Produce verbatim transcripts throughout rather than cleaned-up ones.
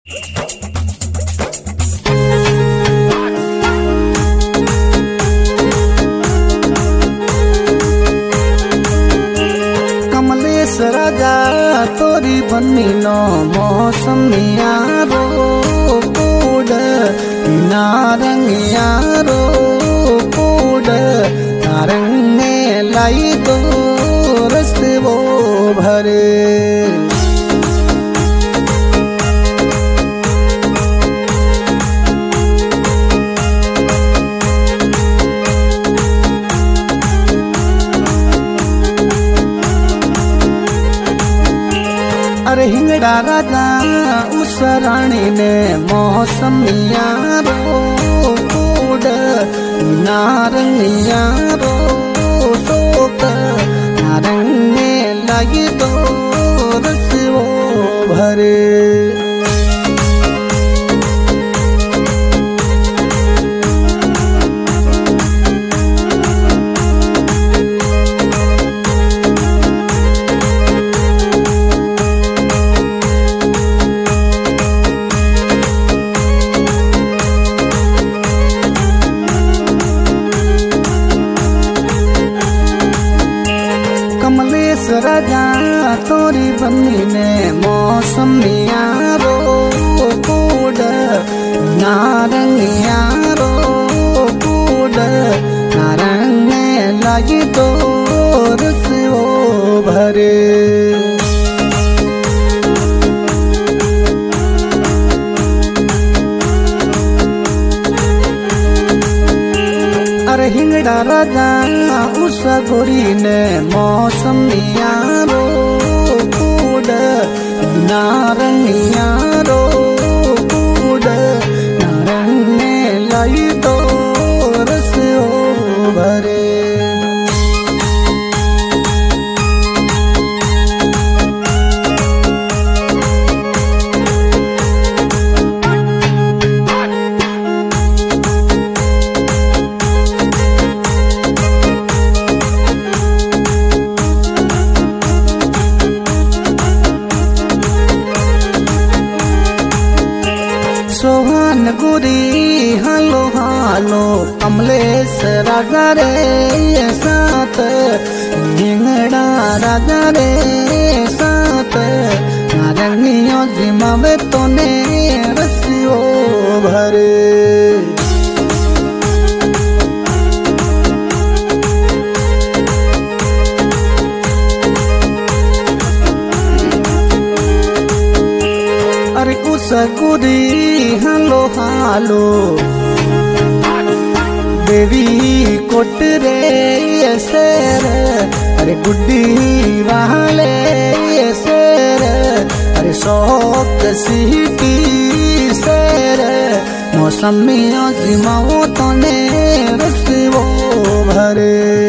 कमलेश राजा तोरी बन्नी नो मौसमिया रो कूड नारंगिया रो कूड नारंगे लाई तो रस वो भरे अरे हिंगड़ा राजा उस रानी ने मौसमिया रो कूड नारंगिया रो सोक नारंगे लगी तो रस वो भरे कमलेश राजा तोरी बन्नी ने मौसमिया रो कूड नारंगिया रो कूड नारंगे लगी तो रस वो भरे अरे हिंगड़ा राजा उस गोरी ने मौसमिया रो कूड नारंगिया रो कूड नारंगे लाई तो रस वो भरे सोहन गुरी हालो हालो कमलेश राजा रे साथ हिंगड़ा राजा रे साथ नारंगियों जिमावे तो ने रसियो भरे अरे उस गुरी हालो हालो देवी कोट रे शेर अरे गुड्डी वाले शेर अरे शौक सीटी शेर मौसमियों जिमाओ तो ने रस वो भरे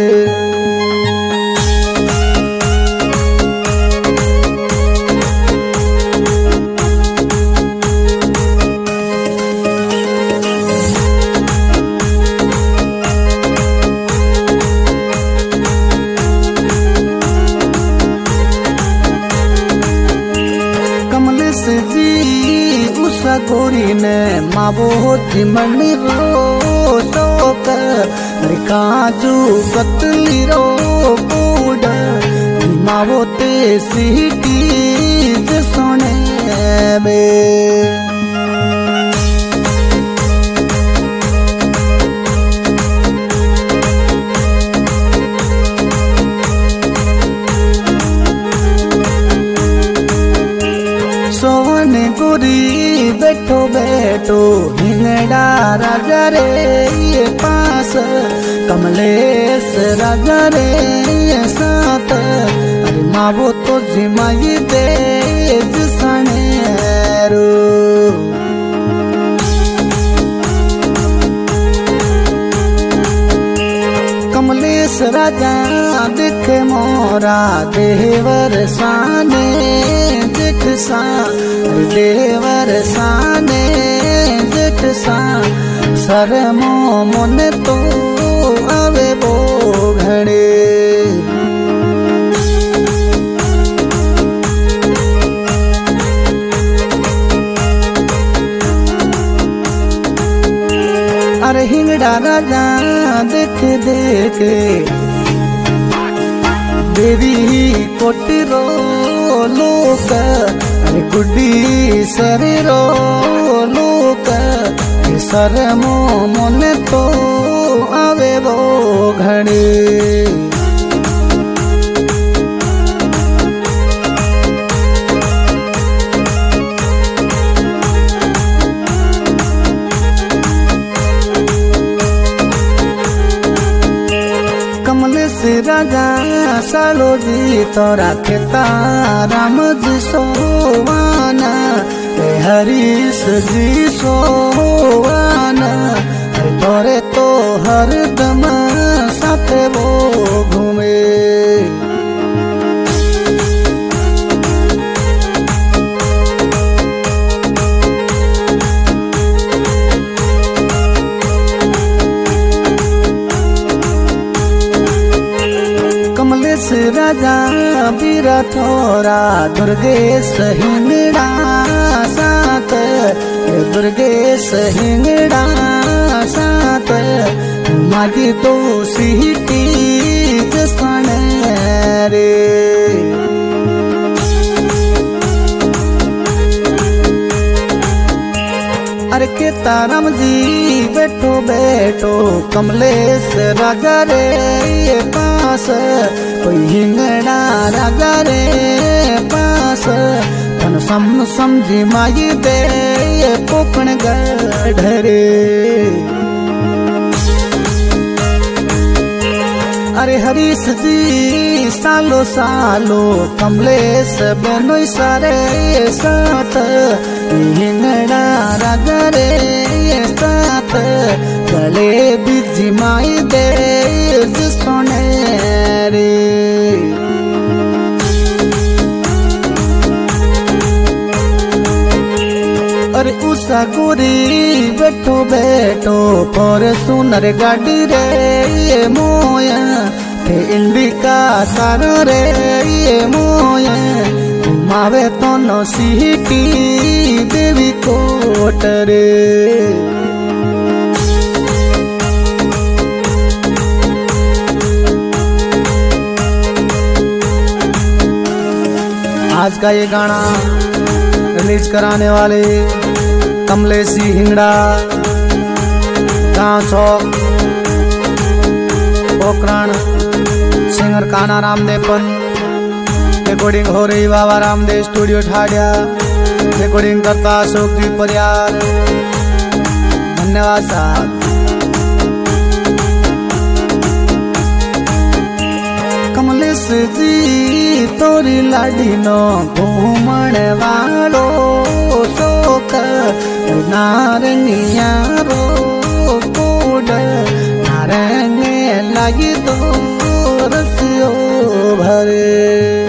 गोरी ने मावो थी मणि रो शोक काजू कतली रो कूड मावो ते सीटी सोने बे सोवन गोरी बैठो बैठो हिंगड़ा राजा रे पास कमलेश राजा रे साथ अरे मावो तो जिमाई दे जिसने रो कमलेश राजा देखे मोरा देवर साने जेठ सा देवर साने जेठ सा सर मो मन तो आवे बो घड़े अरे हिंगड़ा राजा देख देख देवी कोटिरो लोक, अरे गुड्डी शरीरो लोक, शरमो मन तो आवे वो घड़ी। कमलेश राजा सालो जी तोरा खेता राम जी सोवाना, हरीश जी सोवाना, तोरे तो हरदम साथ वो घूमे। कमलेश राजा बीरा थोरा दुर्गेश हिंगड़ा साथ, दुर्गेश हिंगड़ा साथ, मागी तो सीटी जसन रे। अरे के ताराम जी बैठो बैठो कमलेश राजा रे पास, कोई हिंगड़ा राजा रे पास, तन सम समझी माई दे पोकण गढ़रे। अरे हरीश जी सालो सालो कमलेश बेनो सारे साथ, हिंगड़ा राजा रे साथ, गले बिजी माई दे सोने रे। अरे उषा गोरी बैठो बैठो पर सुनर गाड़ी रे ये मोया, इंडिका कार रे ये मोया, घुमावे तो नो सीटी देवी कोट रे। आज का ये गाना रिलीज कराने वाले कमलेशी हिंगड़ा गांव चौक पोखरण, सिंगर काना रामदेवन, रिकॉर्डिंग हो रही बाबा रामदेव स्टूडियो ठाडिया, रिकॉर्डिंग करता अशोक जी परियार। धन्यवाद साहब। कमलेश जी तोरी लाडी नो घूमण वालो शोक, नारंगिया रो कोड नारंगे लगी दो रसियो भरे।